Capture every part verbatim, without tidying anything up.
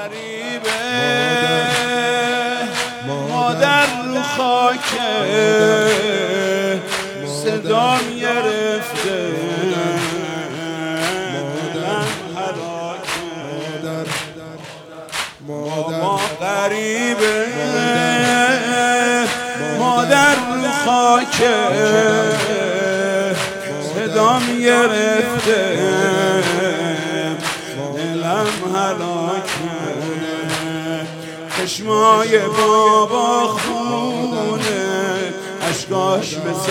غریبه مادر رو خاکه صدام گرفته دلم هلاکه بابا غریبه مادر رو خاکه صدام گرفته دلم هلاکه چشمای بابا خونه اشکاش مثل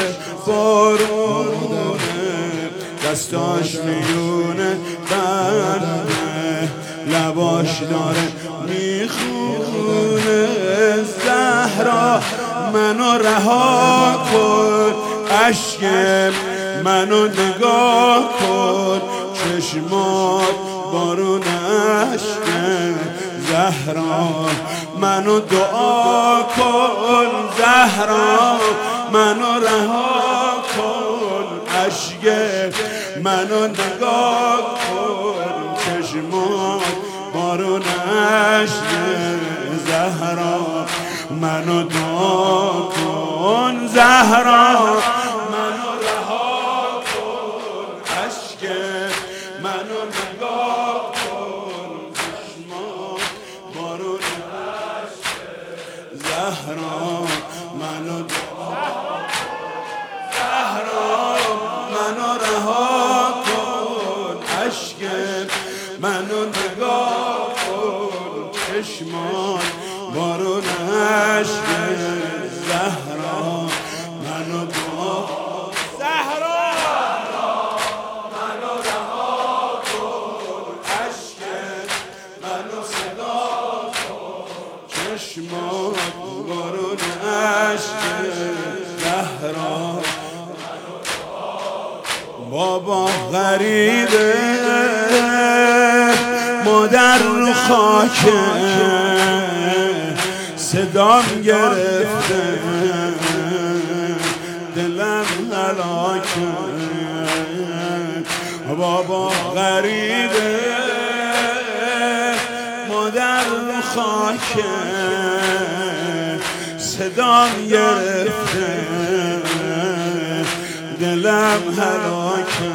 بارونه دستاش میونه بنده لباش داره میخونه زهرا منو رها کن اشک منو نگاه کن چشمات بارون اشک زهرا منو دعا کن زهرا منو رها کن اشک منو نگاه کن چشمات بارون اشک زهرا منو دعا کن زهرا منو رها کن اشک منو نگاه کن چشمات بارون اشک زهرا منو دعا زهرا منو رها کن اشک منو نگاه کن چشمات بارون اشک زهرا منو دعا زهرا منو رها کن اشک منو صدا کن چشمات بارون اشک زهرا بابا غریبه مادر رو خاکه صدام گرفته دلم هلاکه بابا غریبه مادر رو خاکه صدام گرفته دلم هلاکه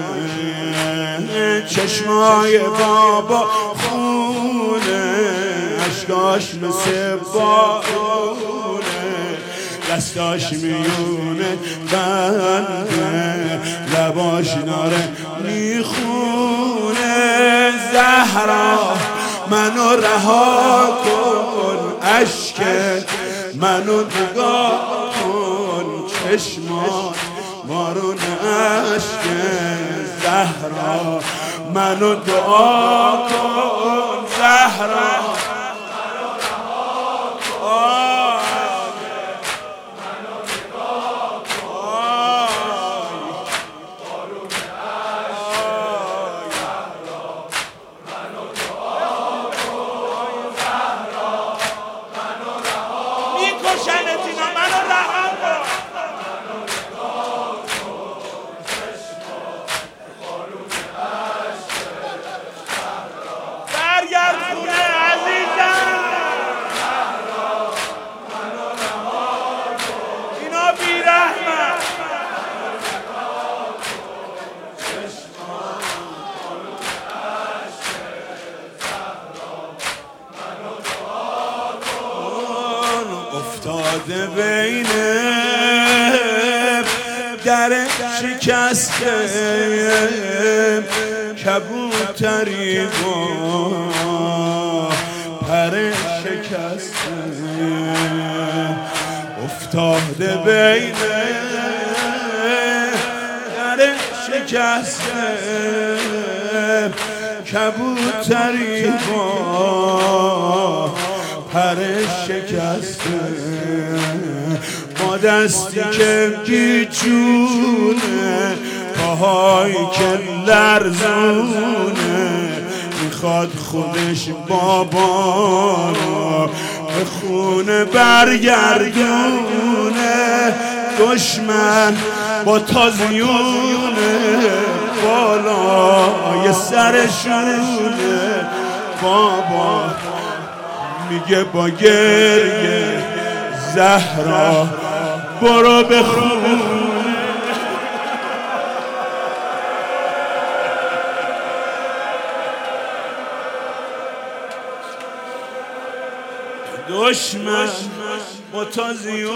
چشمای بابا خونه اشکاش مثل بارونه دستاش میونه بنده لباش داره میخونه زهرا منو رها کن اشک منو نگاه کن چشمات بارون اشک زهرا منو دعا کن زهرا منو رها کن منو نگاه کن بارون اشک زهرا منو دعا کن زهرا منو رها میکشنت اینا منو رها کن افتاده بین در شکسته کبوتری با پر شکسته افتاده بین در شکسته کبوتری با پر شکسته با دستی که گیجونه پاهایی که لرزونه میخواد خودش بابا رو به خونه برگردونه دشمن با تازیونه بالای سرشونه بابا میگه با گریه زهرا برو به خونه. دشمن متازیونه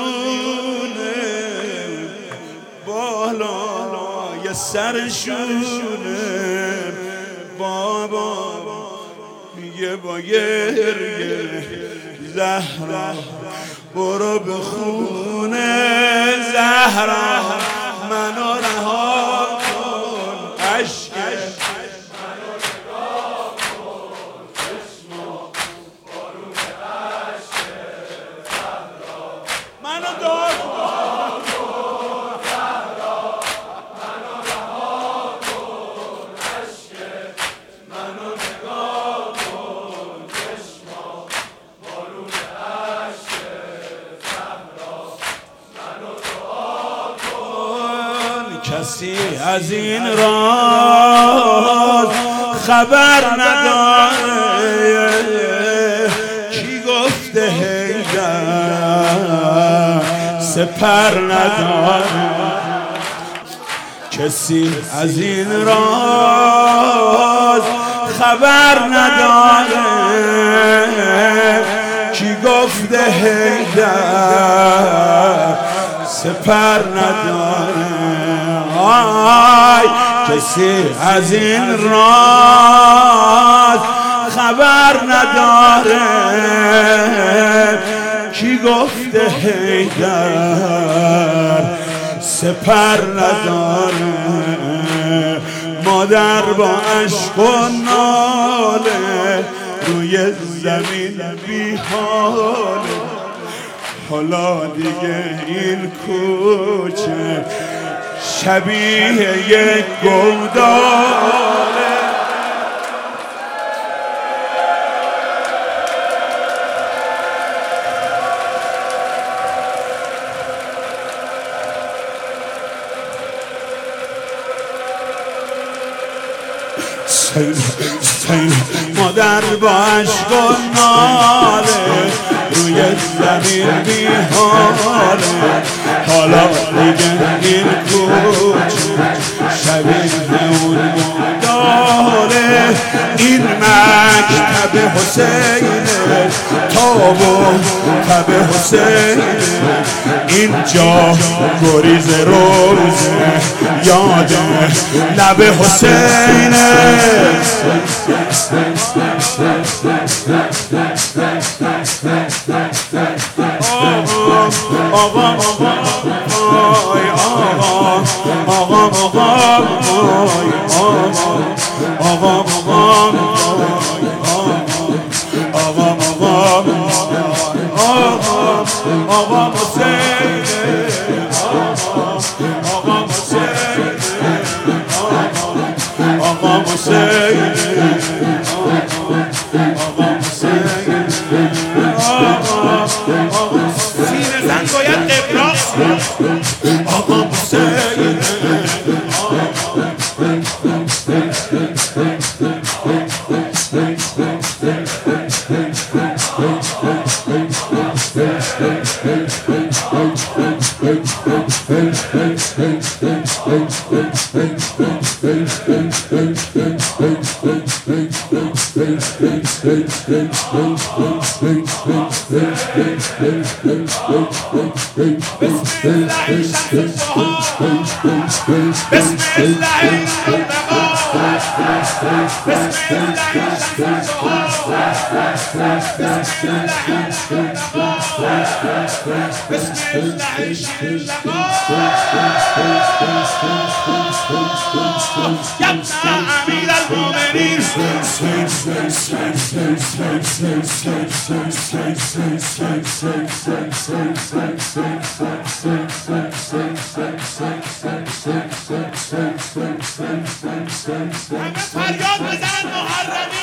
بالای سرشونه بابا میگه با گریه زهرا برو به خونه. زهرا منو رها کن عشق منو رها کن چشما بارون عشق زهرا منو دار کن زهرا منو رها کن عشق منو نگاه کن چشما بارون عشق زهرا منو دعا کن. کسی از این راز خبر نداره کی گفته هیدر سپر نداره. کسی از این راز خبر نداره کی گفته هیدر سپر نداره. آی کسی از این راز خبر نداره کی گفته هیدر سپر نداره. مادر با عشق و ناله روی زمین بی حاله. حالا دیگه این کوچه شبیه یک گوداله. مادر با عشق و ناله روی زمین بی حاله. حالا دیگه این کوچه شبیه اون گوداله. این مکتب حسینه تاب و تب حسینه. اینجا گریز روزه یاد لب حسینه. آقا آقا آقا آی آقا آقا آقا آی آقا آقا آقا آقا آقا آقا حسین آقا حسین آقا حسین سینه زن باید ابراز آقا حسین. بسم الله شمس الضحى بسم الله بسم الله شمس الضحى بسم الله شمس يا أمير المؤمنين فریاد بزن محرمی